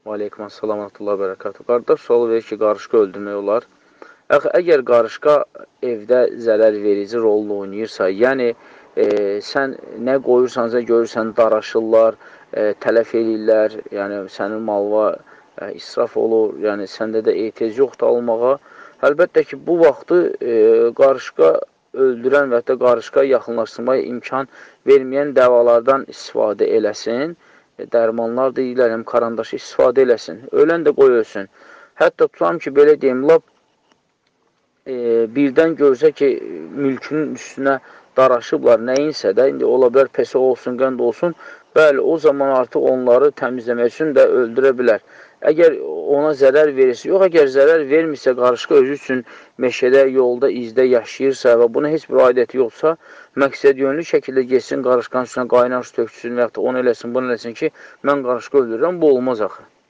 Və aleykum assalam və rahmetullah və bərəkatuhu. Qardaş sual verir ki, qarışqa öldürmək olar. Əgər qarışqa evdə zərər verici rolunu oynayırsa, yəni sən nə qoyursansa görürsən daraşırlar, tələf eləyirlər, yəni sənin malva israf olur, yəni səndə də ehtiyac yoxdur almağa. Əlbəttə ki, bu vaxtı qarışqa öldürən və hətta qarışqa yaxınlaşdırmaya imkan verməyən dəvalardan istifadə eləsin. Dərmanlar deyirlər, həm karandaşı istifadə eləsin. Ölən də qoy ölsün. Hətta tutam ki, belə deyim, lap birdən görsə ki, mülkünün üstünə daraşıblar nəyinsə də, indi ola bilər pesa olsun, qənd olsun, bəli, o zaman artıq onları təmizləmək üçün də öldürə bilər. Əgər ona zərər verirsə, yox, əgər zərər vermirsə, qarışqa özü üçün meşədə, yolda, izdə yaşayırsa və buna heç bir aidəti yoxsa, məqsəd yönlü şəkildə geçsin, qarışqanın üstünə qaynar su töksün və yaxud da onu eləsin, bunu eləsin ki, mən qarışqa öldürürəm, bu olmaz axı.